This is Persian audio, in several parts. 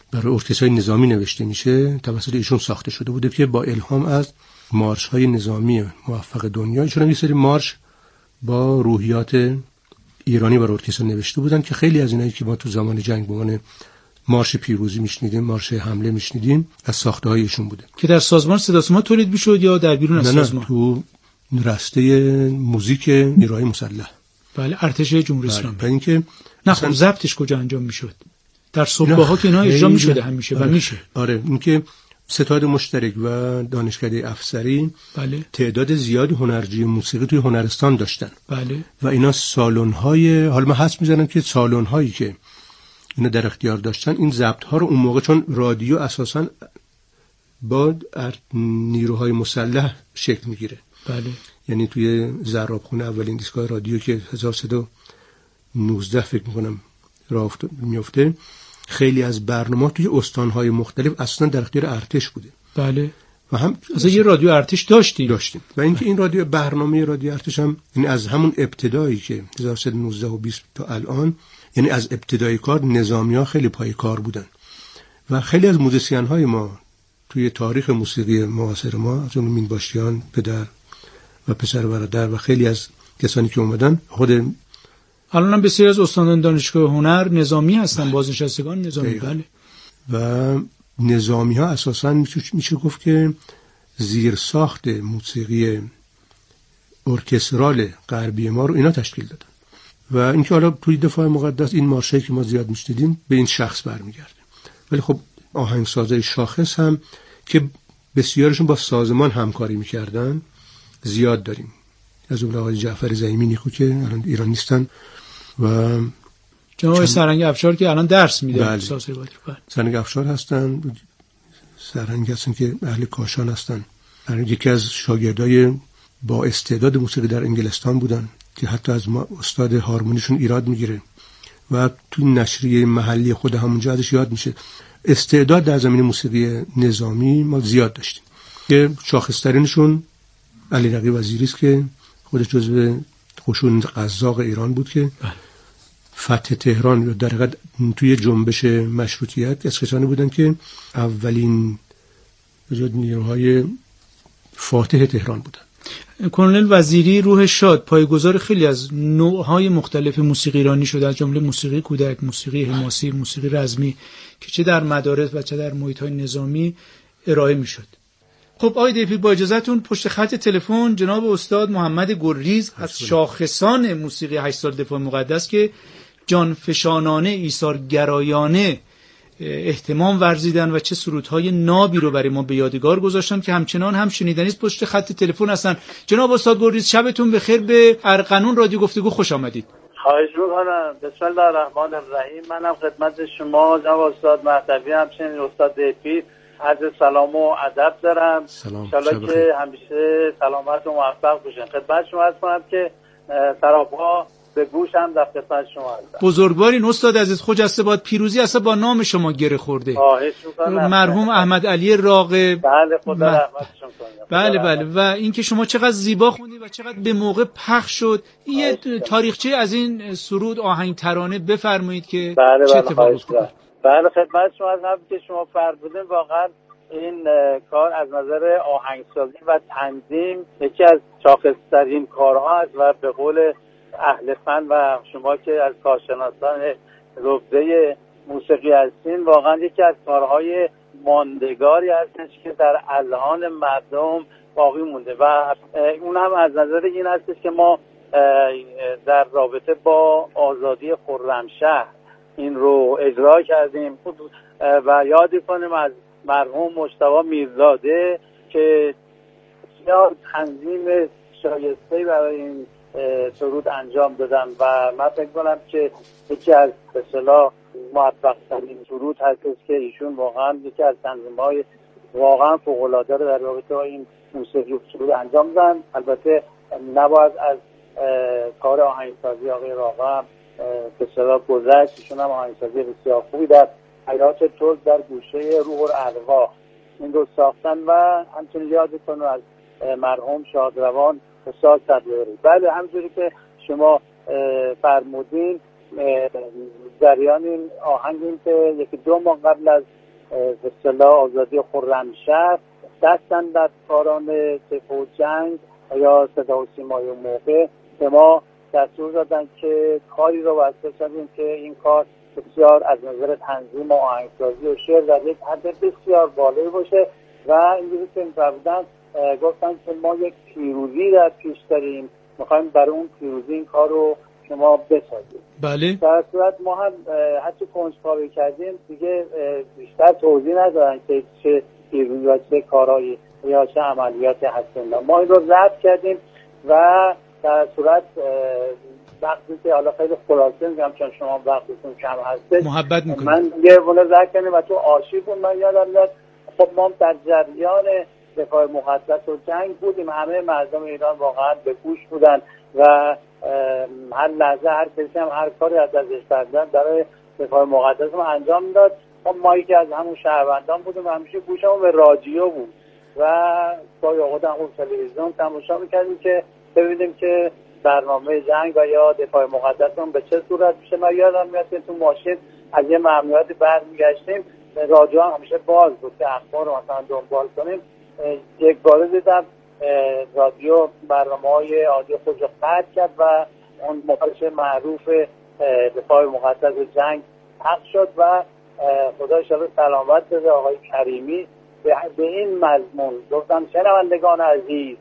برای ارکسترهای نظامی نوشته میشه توسط ایشون ساخته شده بوده که با الهام از مارش‌های نظامی موفق دنیا. ایشون یه سری مارش با روحیات ایرانی برای ارکستر نوشته بودن که خیلی از اینایی که ما تو زمان جنگ به عنوان مارش پیروزی میشنیدیم، مارش حمله میشنیدیم، از ساخته‌های ایشون بوده که در سازمان صدا سیما تولید میشد یا در بیرون از سازمان؟ تو رسته موزیک نیروهای مسلح. بله، ارتش جمهوری اسلامی. بله. اینکه نه خب ضبطش کجا انجام میشد؟ در صبحگاه‌ها که اینا اجرا میشده همیشه و میشه. آره، اینکه ستاد مشترک و دانشکده افسری بله تعداد زیادی هنرجوی موسیقی توی هنرستان داشتن. بله. و اینا سالن‌های، حالا من حدس می‌زنم که سالن‌هایی که اینا در اختیار داشتن این ضبط‌ها رو اون موقع، چون رادیو اساساً با نیروهای مسلح شکل میگیره. بله. یعنی توی زرابخونه اولین ایستگاه رادیو که 1319 فکر می‌کنم راه میفته، خیلی از برنامه‌ها توی استان‌های مختلف اصلا در اختیار ارتش بوده. بله. و هم اصلا یه رادیو ارتش داشتیم. و اینکه این رادیو، برنامه رادیو ارتش هم یعنی از همون ابتدایی که 1319 و 20 تا الان، یعنی از ابتدای کار نظامی‌ها خیلی پای کار بودن و خیلی از موزیسین‌های ما توی تاریخ موسیقی معاصر ما، از اون مینباشیان پدر و پسر برادر و خیلی از کسانی که اومدن، خود الان هم بسیاری از استادان دانشگاه هنر نظامی هستن، بازنشستگان نظامی. بله. و نظامی ها اساساً میشه گفت که زیر ساخت موسیقی ارکسترال غربی ما رو اینا تشکیل دادن. و اینکه حالا توی دفاع مقدس این مارشایی که ما زیاد میشنیدیم به این شخص برمیگرده. ولی خب آهنگسازای شاخص هم که بسیارشون با سازمان همکاری میکردن زیاد داریم. از اون آقای جعفر زعیمی نیکو که الان ایران نیستن و جناب سرهنگ افشار که الان درس میده. بله. بله. سرهنگ افشار هستن، سرهنگ هستن که اهل کاشان هستن. یکی از شاگردای با استعداد موسیقی در انگلستان بودن که حتی از ما استاد هارمونیشون ایراد میگیره و تو نشریه محلی خود همونجا ازش یاد میشه. استعداد در زمین موسیقی نظامی ما زیاد داشتیم که شاخص‌ترینشون علی رقی وزیری است که خودش جزو قشون قزاق ایران بود که فتح تهران یا در حقیقت توی جنبش مشروطیت از کسانی بودن که اولین نیروهای فاتح تهران بودن. کلونل وزیری روح شاد پایه‌گذار خیلی از نوع‌های مختلف موسیقی ایرانی شده، از جمله موسیقی کودک، موسیقی حماسی، موسیقی رزمی که چه در مدارس و چه در محیط‌های نظامی ارائه می‌شد. خب آقای دیپی، با اجازهتون پشت خط تلفن جناب استاد محمد گلریز از شاخصان موسیقی 8 سال دفاع مقدس که جانفشانانه، ایثارگرایانه اهتمام ورزیدن و چه سرودهای نابی رو برای ما به یادگار گذاشتن که همچنان هم شنیدنی است، پشت خط تلفن هستن. جناب استاد گلریز، شبتون بخیر. به ارقنون رادیو گفتگو خوش آمدید. خواهش می‌کنم. بسم الله الرحمن الرحیم. منم خدمت شما جناب استاد مهدوی، همچنین استاد دیپی عرض سلام و ادب دارم. ان شاءالله که همیشه سلامت و موفق باشین. خدمت شما عرض کنم که سراپا به گوشم در خدمت شما هستم. بزرگوارین استاد عزیز، خجسته باد پیروزی اصلا با نام شما گره خورده. خواهش می‌کنم. مرحوم احمد علی راغب. بله، خدا رحمتشون کنه. بله. و اینکه شما چقدر زیبا خوندید و چقدر به موقع پخش شد. یه تاریخچه از این سرود آهنگ ترانه بفرمایید که چه اتفاقی افتاد. بله، خدمت شما از همین که شما فرمودین، واقعا این کار از نظر آهنگسازی و تنظیم یکی از شاخص‌ترین کارها است و به قول اهل فن و شما که از کارشناسان رتبه موسیقی هستین، واقعا یکی از کارهای ماندگاری هستش که در اذهان مردم باقی مونده و اون هم از نظر این هستش که ما در رابطه با آزادی خرمشهر این رو اجرا کردیم و یاد کنیم از مرحوم مجتبی میرزاده که بسیار تنظیم شایسته برای این سرود انجام دادن و من فکر کنم که یکی از به اصطلاح موفق ترین سرود هستش که ایشون واقعا یکی از تنظیم‌های واقعا فوق‌العاده رو در رابطه با این موسیقی سرود انجام دادن. البته نباید از کار آهنگسازی آقای راغب به اصطلاح گذشت. ایشون هم آهنگسازی بسیار خوبی در حیات ترک در گوشه روح الارواح این رو ساختن و همچنین یاد کنم از مرحوم شادروان استاد صدوری. بله، همونجوری که شما فرمودین، جریان این آهنگ این که 1-2 ماه قبل از به اصطلاح آزادی خرمشهر دستن در کاران دفاع و جنگ یا صدا و سیمای موقع به ما دستور دادن که کاری رو واسه شدیم که این کار بسیار از نظر تنظیم و آهنگسازی و شعر در یک حد بسیار بالایی باشه و اینجوری که می‌فرمودن گفتن که ما یک پیروزی در پیش داریم، می‌خوایم برای اون پیروزی این کار رو شما بسازید. بله. در صورت ما هم هرچی کنجکاوی کردیم دیگه بیشتر توضیح ندادن که چه پیروزی و چه کارهایی یا چه عملیاتی هستند. ما این رو ضبط کردیم و در صورت وقتی که حالا خیلی خلاصه میگم چون شما وقتتون کم هست محبت میکنم من یه بونه ضبط کردیم و تو آرشیو بود من یادم میاد. خب ما در جریان دفاع مقدس و جنگ بودیم، همه مردم ایران واقعا به گوش بودن و هر لحظه هر کسی هم هر کاری از ازش بردن برای دفاع مقدس رو انجام میداد. خب ما یکی از همون شهروندان بودیم و همیشه گوشمون به رادیو بود و با یه خود تلویزیون تماشا میکردیم که ببینیم که برنامه جنگ و یا دفاع مقدسمون به چه صورت میشه. من یادم میاد که تو ماشین از یه مأموریتی برمیگشتیم، رادیو هم همیشه باز بود که اخبار رو مثلا دنبال کنیم. یک بار دیدم رادیو برنامه‌های عادی خودش قطع کرد و اون مخالف معروف دفاع مقدس جنگ پخش شد و خدا انشاءالله سلامت بده آقای کریمی به این مضمون گفتم شنوندگان عزیز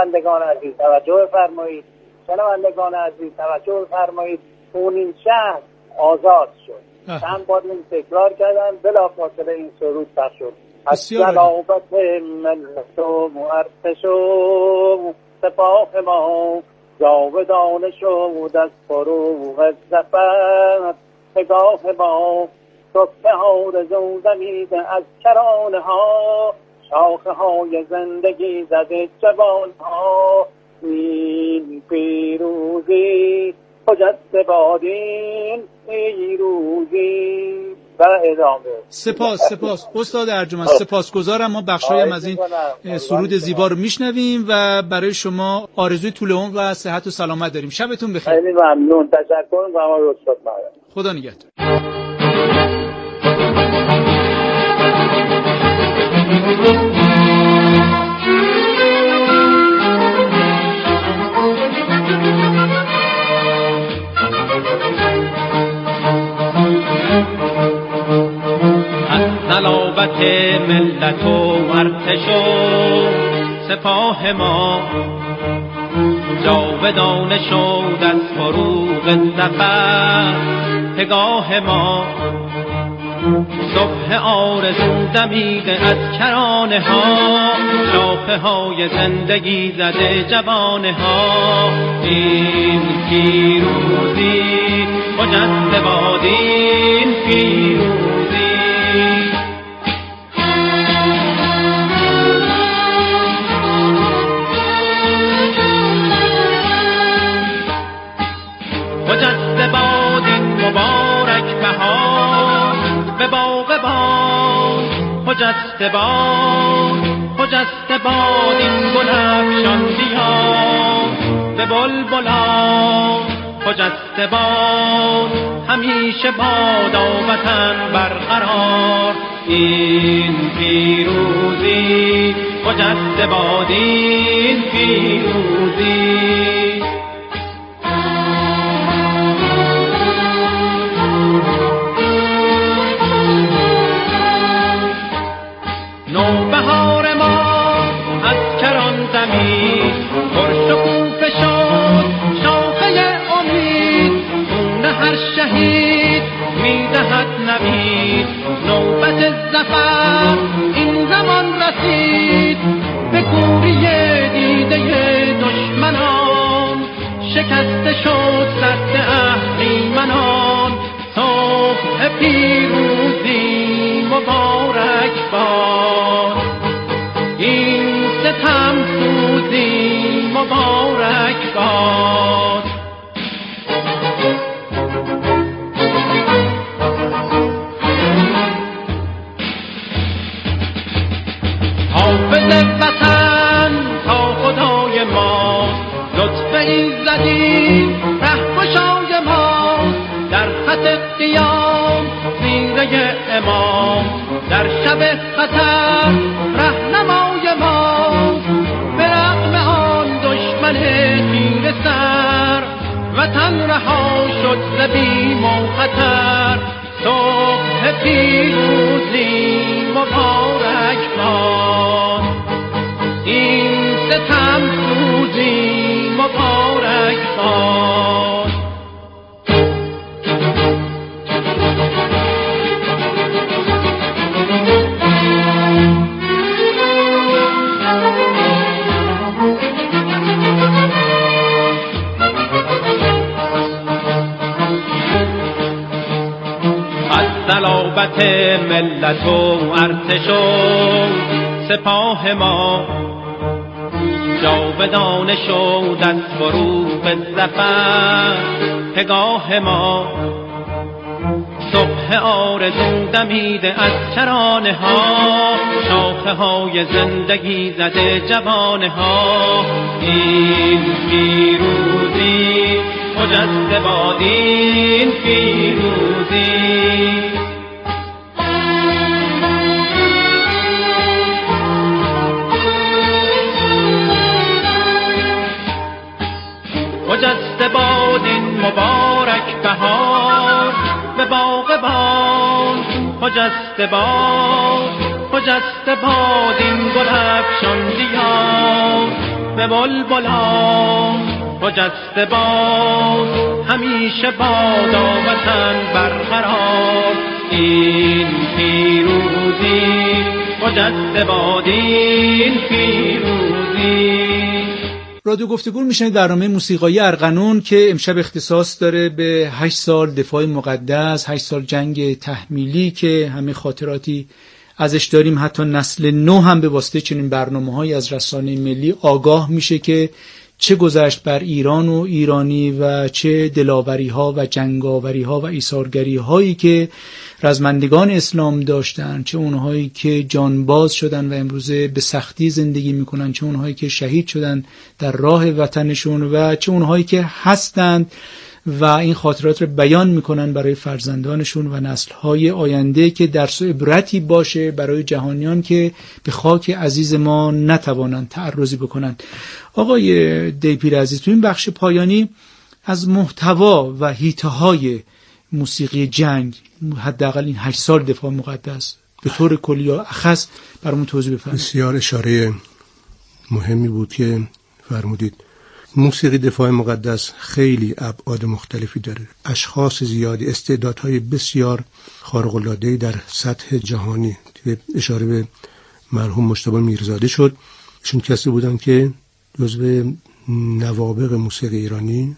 توجه بفرمایید، شنوندگان عزیز توجه بفرمایید، اون شهر آزاد شد. چند بار این تکرار کردن، بلافاصله این سرود پخش شد. از صلابت ملت و ارتش و سپاه ما جاودانه شد از فروغ ظفر. پگاه ما صبح آرزو دمیده از کرانه ها، شاخه های زندگی زده جوان ها. این پیروزی خجسته بادین پیروزی و ادامه. سپاس استاد ارجمند، سپاسگزارم. ما بخشایی هم از این سرود زیبا رو میشنویم و برای شما آرزوی طول عمر و صحت و سلامت داریم. شبتون بخیر. خیلی ممنون، تشکر و آقای استاد معلم. خدا نگهدار. صلابت ملت و ارتش و سپاه ما جاودانه شد از فروغ ظفر. پگاه ما صبح آرزو دمیده از کرانه ها، شاخه های زندگی زده جوانه ها. این پیروزی خجسته باد این پیروزی. خجسته باد این مبارک بهار به باغ باد. خجسته باد این گل افشان دیار به بلبلان. خجسته باد همیشه بادا وطن برقرار. این پیروزی خجسته باد این پیروزی. نوبهار ما از کران زمین پرشکوفه شد شاخه امید. خون هر شهید میدهد نوید. نوبت ظفر این زمان رسید به کوری دیده دشمنان. شکسته شد سد اهریمنان. صبح پیروزی مبارک باد این ستم سوزی مبارک باد. حافظ وطن تا خدای ما، لطف ایزدی رهگشای ما. در خط قیام زیره امام، در در شب خطر رهنمای ماست، به رغم آن دشمن خیره سر، وطن رها شد ز بیم و خطر. صبح پیروزی مبارک باد، این ستم روزی مبارک باد. صلابت ملت و ارتش و سپاه ما، جاودانه شد از فروغ ظفر پگاه ما. صبح آرزو دمیده از ترانه ها، شاخه های زندگی زده جوانه ها. این پیروزی مجدد باد، این پیروزی مجدد باد، این مبارک بهار به باغبان. مجدد باد، مجدد باد، این گل افشان دیار به بلبلان. مجدد باد، همیشه بادا وطن برقرار. این پیروزی مجدد باد، این پیروزی. رادیو گفتگو میشنید، برنامه موسیقایی ارغنون که امشب اختصاص داره به 8 سال دفاع مقدس، 8 سال جنگ تحمیلی که همه خاطراتی ازش داریم. حتی نسل نو هم به واسطه چنین برنامه‌هایی از رسانه ملی آگاه میشه که چه گذشت بر ایران و ایرانی و چه دلاوری‌ها و جنگاوری‌ها و ایثارگری‌هایی که رزمندگان اسلام داشتن، چه اونهایی که جانباز شدن و امروزه به سختی زندگی میکنن، چه اونهایی که شهید شدن در راه وطنشون و چه اونهایی که هستند و این خاطرات رو بیان میکنن برای فرزندانشون و نسل‌های آینده که درس و عبرتی باشه برای جهانیان که به خاک عزیز ما نتوانند تعرضی بکنن. آقای دیپیر عزیز، تو این بخش پایانی از محتوا و حیطه‌های موسیقی جنگ، حداقل این 8 سال دفاع مقدس، به طور کلی یا اخص برامون توضیح بفرمایید. بسیار اشاره مهمی بود که فرمودید. موسیقی دفاع مقدس خیلی ابعاد مختلفی داره، اشخاص زیادی، استعدادهای بسیار خارق‌العاده‌ای در سطح جهانی. اشاره به مرحوم مجتبی میرزاده شد. ایشون کسی بودن که جزو نوابغ موسیقی ایرانی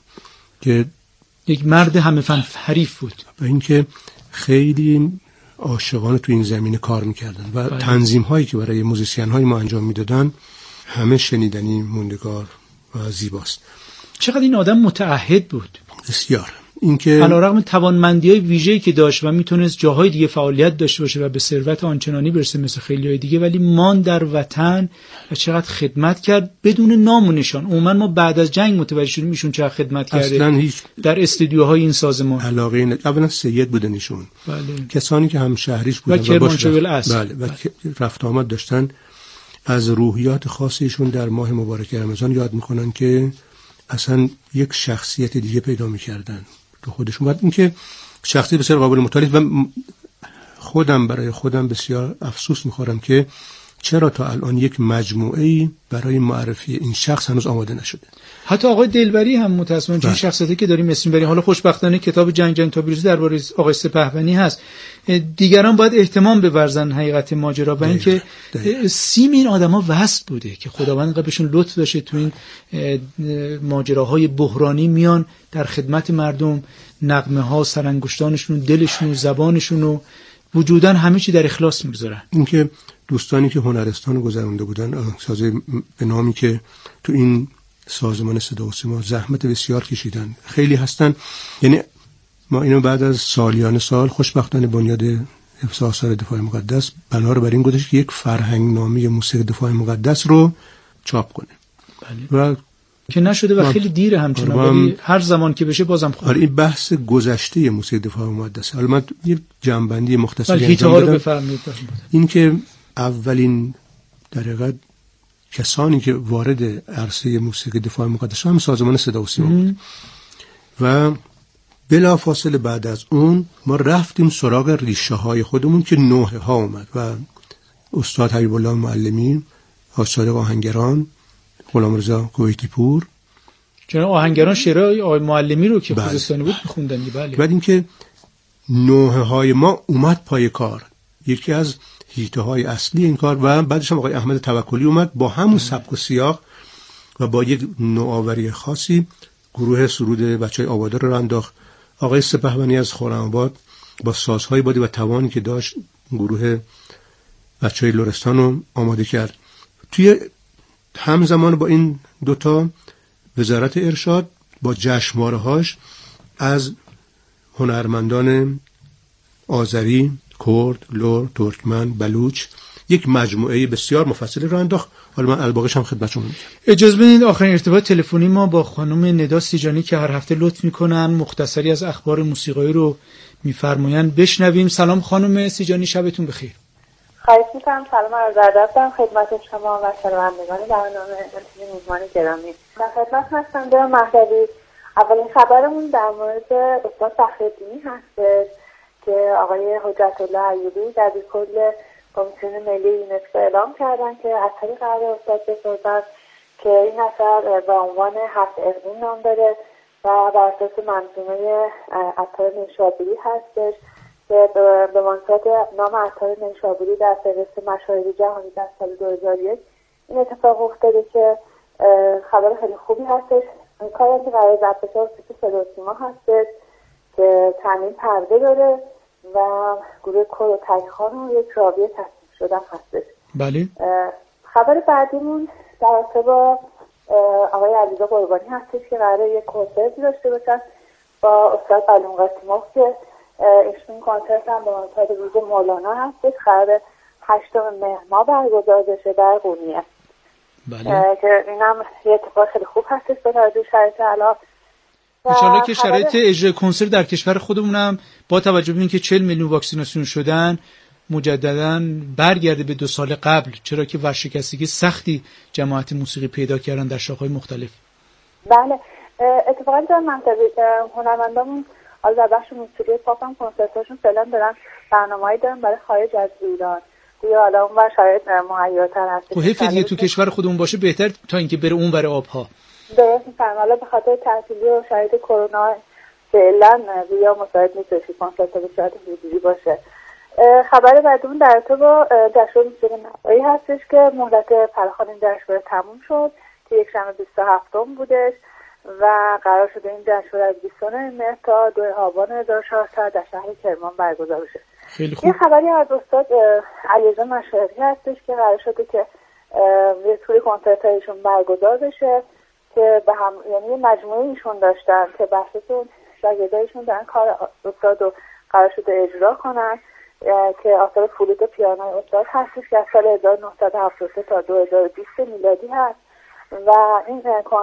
که یک مرد همه فن حریف بود و اینکه خیلی عاشقانه تو این زمینه کار میکردن و تنظیم هایی که برای موزیسین های ما انجام میدادن همه شنیدنی، موندگار و زیباست. چقدر این آدم متعهد بود. بسیار. اینکه علیرغم توانمندی‌های ویژه‌ای که داشت و میتونست جاهای دیگه فعالیت داشته باشه و به ثروت آنچنانی برسه مثل خیلی‌های دیگه، ولی مان در وطن و چقدر خدمت کرد بدون نام و نشان. عموما ما بعد از جنگ متوجه شدیم ایشون چقدر خدمت کرده. اصلا هیچ در استودیوهای این سازمان علاقه اولا سید بودن ایشون. بله. کسانی که هم شهریش بودن و کرمانشاه الاصل. بله. و رفت آمد داشتن. از روحیات خاصیشون در ماه مبارک رمضان یاد میکنن که اصلا یک شخصیت دیگه پیدا میکردن تو خودشون. بعد اینکه شخصیت بسیار قابل مطالعه و خودم برای خودم بسیار افسوس میخورم که چرا تا الان یک مجموعه‌ای برای معرفی این شخص هنوز آماده نشده. حتی آقای دلبری هم متأسفانه چون شخصیتی که داریم اسم بریم، حالا خوشبختانه کتاب جنگ تا پیروزی درباره آقای سپهبنی هست، دیگران باید احتمام بورزن حقیقت ماجرا و اینکه سیم این آدما وصل بوده که خداوند بهشون لطف داشته تو این ماجراهای بحرانی میان در خدمت مردم، نغمه ها، سرانگشتانشون، دلشون، زبانشون و وجوداً همه چی در اخلاص میگذارن. اینکه دوستانی که هنرستان گذرونده بودن، آهنگسازی به نامی که تو این سازمان صدا و سیما زحمت بسیار کشیدن، خیلی هستن. یعنی ما اینو بعد از سالیان سال خوشبختانه بنیاد حفظ آثار دفاع مقدس بنا رو بر این گذاشت که یک فرهنگ نامه موسیقی دفاع مقدس رو چاپ کنه. بله. و که نشده و خیلی دیره همچنان، ولی هر زمان که بشه بازم خوب. این بحث گذشته موسیقی دفاع مقدسه. حالا من یه جنبندی مختصری انجام بدم. بفرمایید. این که اولین در حقیقت کسانی که وارد عرصه موسیقی دفاع مقدس هم سازمان صدا و سیما بود و بلافاصله بعد از اون ما رفتیم سراغ ریشه های خودمون که نوحه ها اومد و استاد حبیب الله معلمی، حاج صادق آهنگران، غلامرضا کویتی پور، چون آهنگران شعرهای آقای معلمی رو که خوزستانی بود می‌خوندن. بله. بعد اینکه نوحه های ما اومد پای کار، یکی از هیته های اصلی این کار، و بعدش هم آقای احمد توکلی اومد با همون سبک و سیاق و با یک نوآوری خاصی گروه سرود بچهای آبادان رو انداخت. آقای سپهبانی از خرم‌آباد با سازهای بادی و توانی که داشت گروه بچهای لرستان رو آماده کرد. توی همزمان با این دوتا وزارت ارشاد با جشنواره‌هاش از هنرمندان آذری، کرد، لر، ترکمن، بلوچ یک مجموعه بسیار مفصلی رو انداخت. حالا من الباقیش هم خدمتتون میگم. اجازه بدید آخرین ارتباط تلفنی ما با خانم ندا سیجانی که هر هفته لطف میکنن مختصری از اخبار موسیقایی رو میفرمایند بشنویم. سلام خانم سیجانی، شبتون بخیر. خواهش میکنم. سلام عرض ادب دارم خدمت شما و شنوندگان برنامه میزبان گرامی. در خدمت هستم جناب مهدوی. اولین خبرمون در مورد استاد فخرالدینی هست که آقای حجت الله ایوبی دبیرکل کمیسیون ملی یونسکو اعلام کردن که اثری قرار استاد بسازن که این اثر به عنوان 7 اقلیم نام داره و بر اساس منظومه عطار نیشابوری هستش که به مناسبت نام عطار نیشابوری در فهرست مشاهیر جهانی در سال 2001 این اتفاق افتاده که خبر خیلی خوبی هستش. کاری که قرار ضبط بشه سیت صدا و سیما هستش که تامین پرده داره و گروه کور و تکخان و یک راویه تصمیم شدن هستش. بله. خبر بعدیمون در رابطه با آقای علیرضا قربانی هستش که قراره یک کنسرتی داشته باشن با استاد بلون قاسموف که این کنسرت هم به مناسبت روز مولانا هستش. قراره 8 مهر ماه برگزار بشه در قونیه. بله. که اینم یه اتفاق خیلی خوب هستش به توجه شرایط الان. انشالله که شرایط اجرای کنسرت در کشور خودمونم با توجه به اینکه 40 میلیون واکسیناسیون شدن مجددا برگرده به 2 سال قبل، چرا که ورشکستگی سختی جماعت موسیقی پیدا کردن در شاخه‌های مختلف. بله اتفاقا در منطقه هنرمندامون از بخش موسیقی پاپ هم کنسرتاشون فعلا دارن برنامه‌ای دارن برای خارج از ایران. یا حالا اون شرایط مهیاتر هست. خب حیف دیگه تو کشور خودمون باشه بهتر تا اینکه بره اون بره آبها. درست می‌فرمایید. حالا به خاطر تعطیلی و شرایط کرونا فعلا بیا مساعد نیستش کنسرت به صورت حضوری باشه. خبر بعدمون در ارتباط با جشنواره موسیقی نوایی هستش که مهلت فراخوان این جشنواره تموم شد که یک شنبه 27 بودش و قرار شده این جشنواره از 29 مهر تا 2 آبان 1400 در شهر کرمان برگزار بشه. خیلی خوب. یه خبری از استاد علیرضا مشایخی هستش که قرار شده که یه توری کنسرتایشون برگزار بشه که به هم یعنی مجموعه ایشون داشتن که بحثشون شاگردایشون دارن کار استاد رو قرار شده اجرا کنن که آثار فلوت و پیانوی استاد هستش که از سال 1973 تا 2020 میلادی هست و این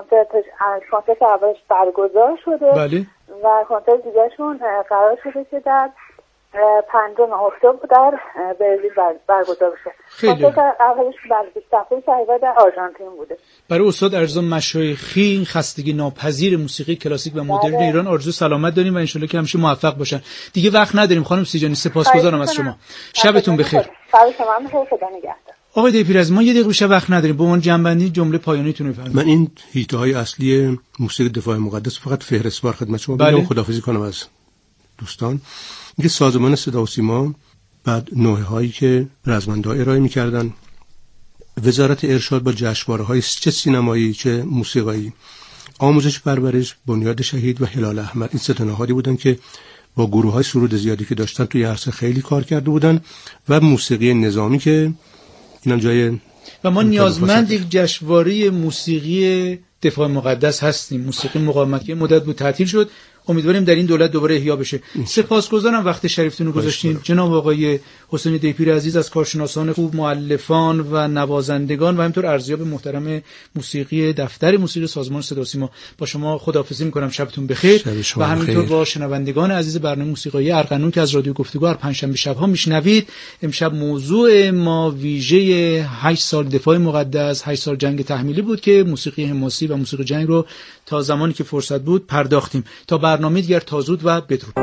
کنسرت اولش برگزار شده. بله. و کنسرت دیگهشون قرار شده که در 5 اکتبر در برلین برگزار بشه. کنسرت اولش در 20 هفته در آرژانتین بوده. برای استاد علیرضا مشایخی خستگی ناپذیر موسیقی کلاسیک و مدرن ایران آرزو سلامت داریم و انشالله که همیشه موفق باشن. دیگه وقت نداریم خانم سیجانی، سپاسگزارم از شما. شبتون بخیر. شب شما هم بخیر. خدا نگهدار. آقای دیپیرز ما یه دقیقه بیشتر وقت نداریم. به عنوان جنبندی جمله پایانیتون رو بفرمایید. من این هیته‌های اصلی موسیقی دفاع مقدس فقط فهرستوار خدمت شما بگم. خداحافظی کنم از دوستان. اینکه سازمان صدا و سیما بعد نوحه‌هایی که رزمندا ارائه می‌کردن، وزارت ارشاد با جشنواره‌های چه سینمایی چه موسیقایی، آموزش پرورش، بنیاد شهید و هلال احمر، این سه تا نهادی بودن که با گروه‌های سرود زیادی که داشتن توی عرصه خیلی کار کرده بودن و موسیقی نظامی که اینم جای و ما نیازمند یک جشنواره موسیقی دفاع مقدس هستیم. موسیقی مقاومت که مدت بود تعطیل شد، امیدواریم در این دولت دوباره احیا بشه. سپاسگزارم وقت شریفتون رو گذاشتین جناب آقای حسین دیپیر عزیز، از کارشناسان خوب، مؤلفان و نوازندگان و همینطور ارزیاب محترم موسیقی دفتر موسیقی سازمان صدا و سیما. با شما خداحافظی می‌کنم، شبتون بخیر. و همینطور با شنوندگان عزیز برنامه موسیقایی ارغنون که از رادیو گفتگو هر پنجشنبه شب‌ها میشنوید. امشب موضوع ما ویژه 8 سال دفاع مقدس، 8 سال جنگ تحمیلی بود که موسیقی حماسی و موسیقی جنگ رو تا زمانی که فرصت بود پرداختیم. تا برنامه دیگر، تا زود و بدرود.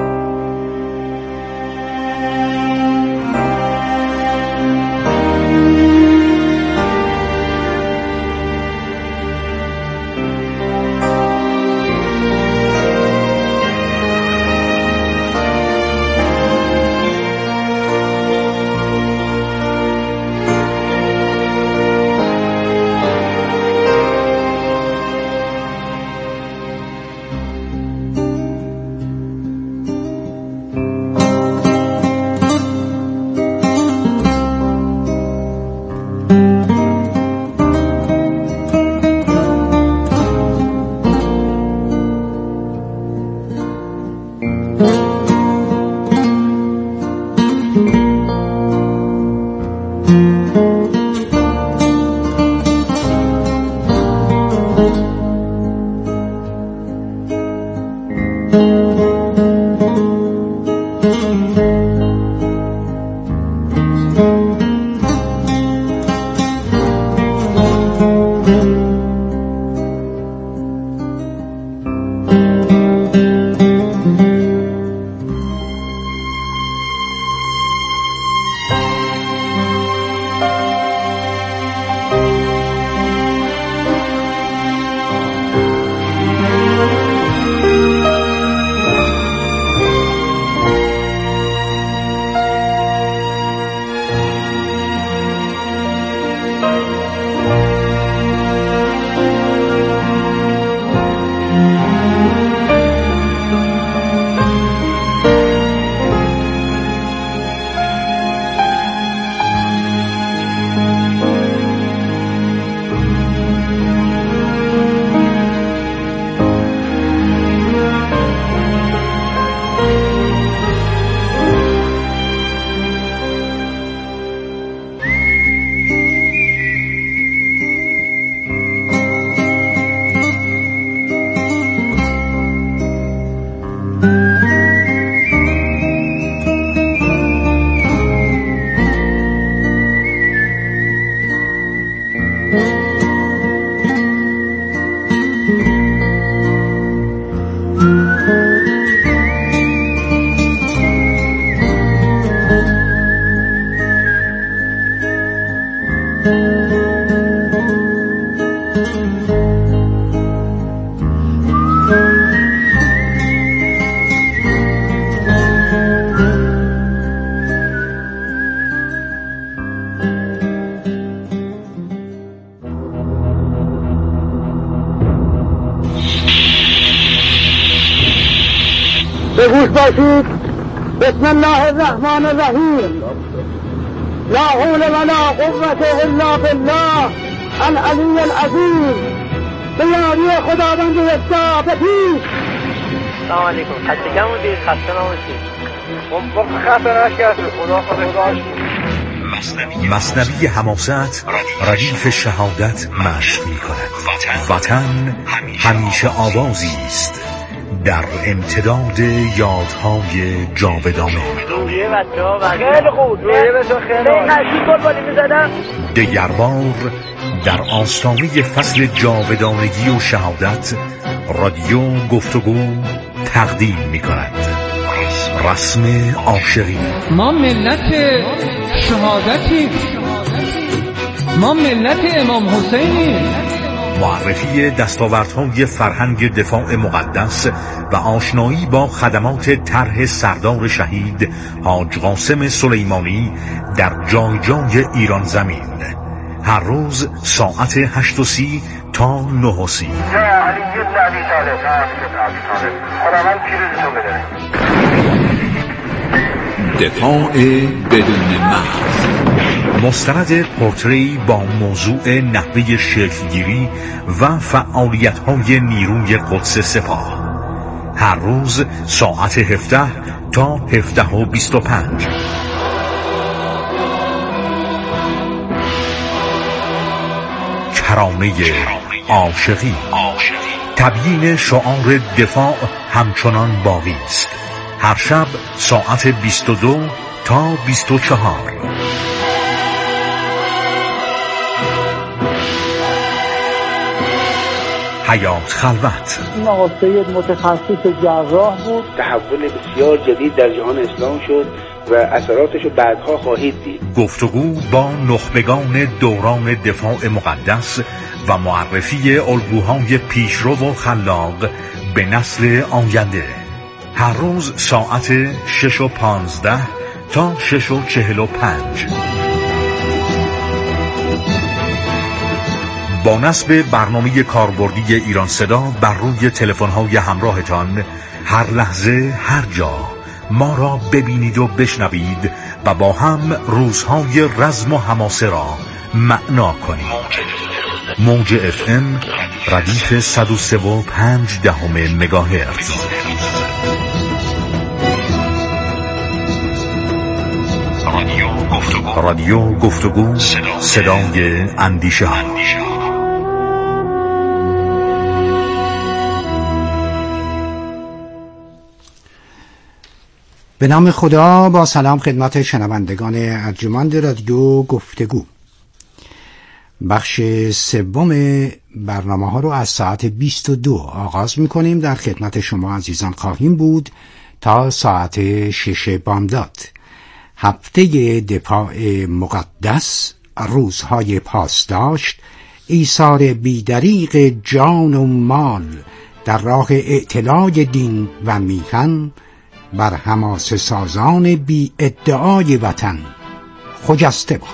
بگوش باشید. بسم الله الرحمن الرحیم. لا حول ولا قوة الا بالله العلی العظیم. به یاری خداوند یکتا به پیش. سلام علیکم. خستگیمون دید، خسته نباشید. خسته نشید. خدا مثنوی حماست ردیف شهادت مشق می کند. وطن همیشه آوازی است در امتداد یادهای جاودانه. خیلی خوب. دگربار در آستانه فصل جاودانگی و شهادت رادیو گفتگو تقدیم می کند رسم عاشقی. ما ملت شهادتی، ما ملت امام حسینی. معرفی دستاوردهای فرهنگ دفاع مقدس و آشنایی با خدمات طرح سردار شهید حاج قاسم سلیمانی در جای جای ایران زمین. هر روز ساعت 8:30 تا 9:30. دفاع بدون مرز، مستند پورتری با موضوع نحوه شکلگیری و فعالیت‌های نیروی قدس سپاه. هر روز ساعت 17 تا 17:25. کرانه عاشقی. تبیین شعار دفاع همچنان باقی است. هر شب ساعت 22 تا 24. حیات خلوت. این آقا سید متخصص جراح بود. تحول بسیار جدید در جهان اسلام شد و اثراتش رو بعدها خواهید دید. گفتگو با نخبگان دوران دفاع مقدس و معرفی الگوهای پیشرو و خلاق به نسل آینده. هر روز ساعت 6:15 تا 6:45. با نصب برنامه کاربردی ایران صدا بر روی تلفن‌های همراهتان هر لحظه هر جا ما را ببینید و بشنوید و با هم روزهای رزم و حماسه را معنا کنید. موج FM ردیف 103.5 مگاهرتز. رادیو گفتگو، صدای اندیشه ها. به نام خدا، با سلام خدمت شنوندگان ارجمند رادیو گفتگو. بخش سوم برنامه ها رو از ساعت 22 آغاز می کنیم. در خدمت شما عزیزان خواهیم بود تا ساعت 6 بامداد. هفته دفاع مقدس، روزهای پاسداشت، ایثار بیدریغ جان و مال در راه اعتلاع دین و میهن بر حماسه سازان بی ادعای وطن خجسته باد.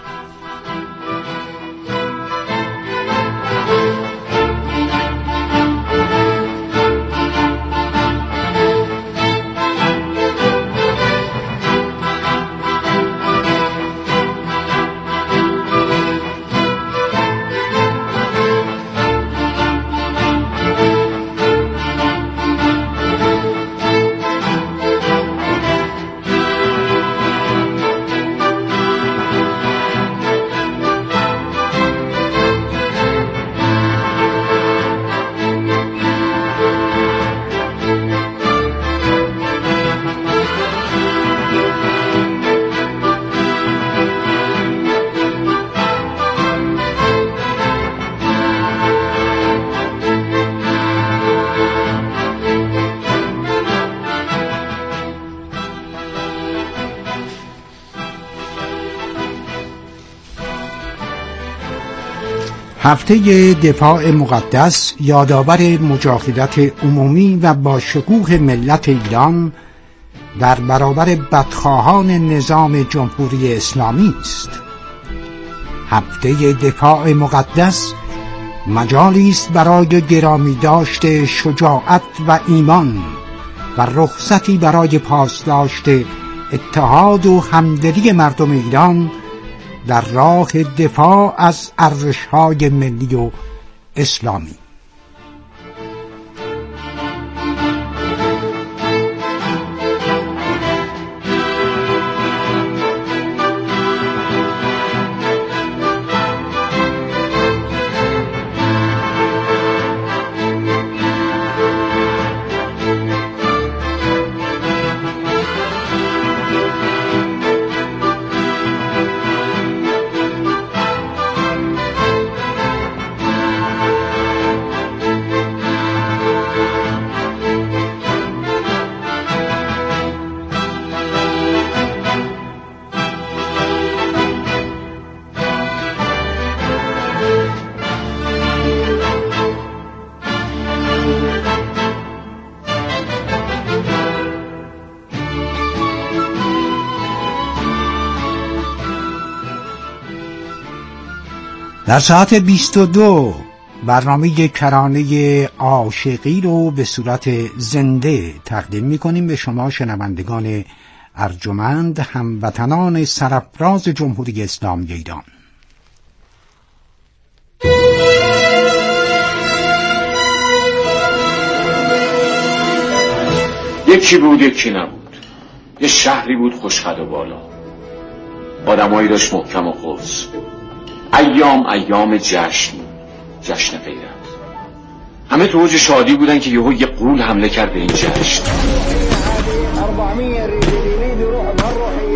هفته دفاع مقدس یادآور مجاهدت عمومی و با شکوه ملت ایران در برابر بدخواهان نظام جمهوری اسلامی است. هفته دفاع مقدس مجالی است برای گرامی داشت شجاعت و ایمان و رخصتی برای پاسداشت اتحاد و همدلی مردم ایران در راه دفاع از ارزش‌های ملی و اسلامی. در ساعت 22 برنامه کرانه عاشقی رو به صورت زنده تقدیم می‌کنیم به شما شنوندگان ارجمند، هموطنان سرفراز جمهوری اسلامی ایران. یکی بود یکی نبود. یه شهری بود خوشخد و بالا، آدمایی داشت محکم و قوس. ایام جشن غیرت. همه تو اوج شادی بودن که یهو یه غول حمله کرد به این جشن. 400 رجال يريدوا يروحوا بهالروح